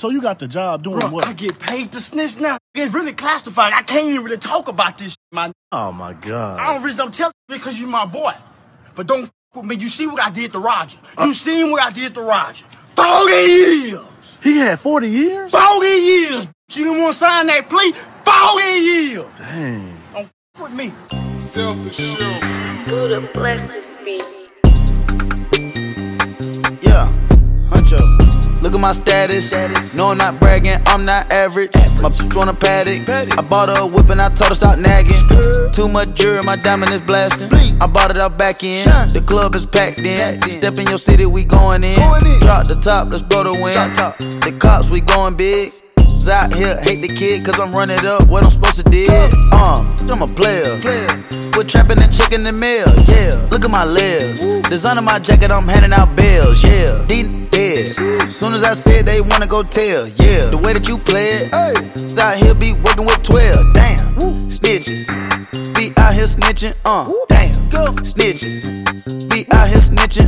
So you got the job doing what? I get paid to snitch now. It's really classified. I can't even really talk about this, man. Oh, my God. I don't tell you because you my boy. But don't with me. You see what I did to Roger. You seen what I did to Roger. 40 years. He had 40 years? 40 years. You didn't want to sign that plea? 40 years. Dang. Don't with me. Self-assured. Buddha bless this beat. Yeah, Huncho. Look at my status. No, I'm not bragging, I'm not average. My bitch want a paddock. I bought her a whip and I told her stop nagging. Too much jewelry, my diamond is blasting. I bought it out back in. The club is packed in. Step in your city, we going in. Drop the top, let's blow the wind. The cops, we going big. Out here, hate the kid, cause I'm running up what I'm supposed to do. I'm a player. We're trapping the chick in the mail, yeah. Look at my legs. Designing my jacket, I'm handing out bills, yeah. Dead. Soon as I said they wanna go tell, yeah. The way that you play it, out here be working with 12, damn. Snitching, be out here snitching, damn. Snitching, be out here snitching,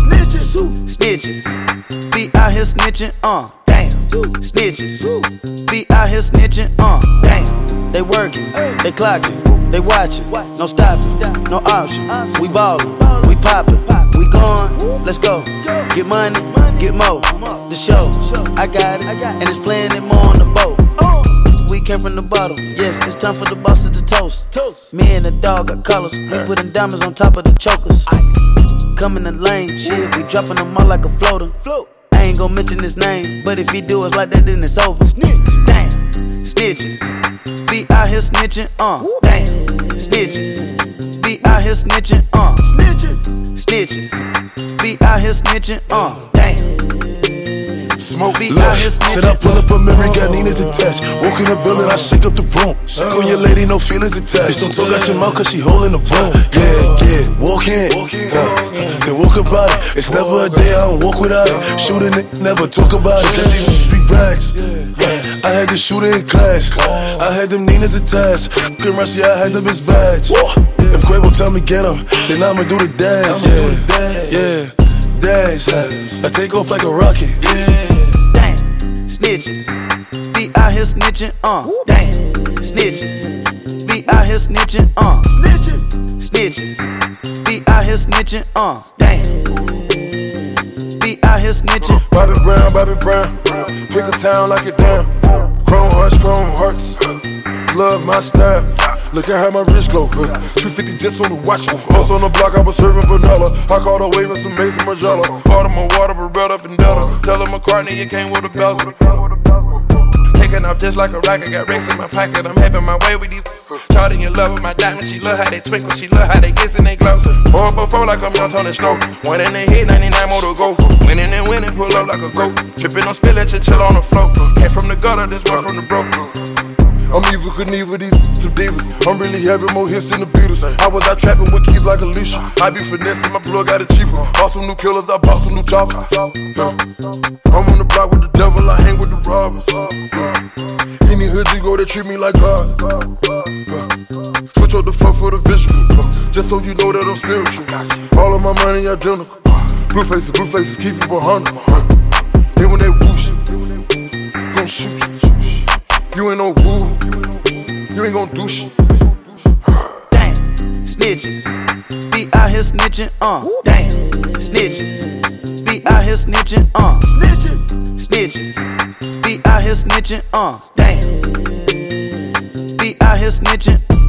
snitching, be out here snitching, damn. Snitching, be out here snitching, damn. They working, they clocking, they watching, no stopping, no option. We ballin', we poppin', we going, let's go. Get money, get more. The show, I got it, and it's playing it more on the boat. We came from the bottom, yes, it's time for the boss to toast. Me and the dog got colors, we putting diamonds on top of the chokers. Come in the lane, shit, we dropping them all like a floater. I ain't gon' mention his name, but if he do us like that, then it's over. Damn, snitching, be out here snitching, damn, snitching, be out here snitching, snitching, be out here snitching, damn. Smoke, be look, out here snitching. said I pull up a memory, got Nina's attached. Walk in the building, I shake up the room. Shake on your lady, no feelings attached. Don't talk out your mouth, cause she holding the bone. Yeah, walk in, then walk about it. It's never a day I don't walk without it. Shooting it, never talk about it. Cause these big rags. I had the shooter in class. I had them Nina's attached. Fucking Rusty, I had the best badge. If Quavo tell me get him, then I'ma do the dash. Yeah, dash. I take off like a rocket. Snitching, be out here snitching, damn. Snitching, be out here snitching, snitching, be out here snitching, damn. Be out here snitching. Bobby Brown, pick a town like a damn. Chrome hearts, love my style. Look at how my wrist glow. 350 just on the watch. Bust on the block, I was serving vanilla. I caught a wave with some Mason Margiela. Order my water, Beretta up and Della. Tell him McCartney, it came with a bezel. Taking off just like a rocket, got racks in my pocket. I'm having my way with these. Charlie in love with my diamonds, she love how they twinkle, she love how they kiss and they glow. 4 before like I'm young Tony Snow. One in the head, 99 more to go. Winning and winning, pull up like a goat. Tripping on spillage and chill on the floor. Came from the gutter, this one from the broke. I'm evil Knievel, these some divas. I'm really having more hits than the Beatles. I was out trapping with keys like Alicia. I be finessing, my plug got it cheaper. Bought some new killers, I bought some new choppers. I'm on the block with the devil, I hang with the robbers. Any hood you go, they treat me like God. Switch up the fuck for the visual, just so you know that I'm spiritual. All of my money identical. Blue faces, keep it 100. Then when they whoosh, gon' shoot you. You ain't no woo, you ain't gon' do shit. Damn, snitching, be out here snitching, damn, snitching, be out here snitching, snitching, be out here snitching, damn, be out here snitching.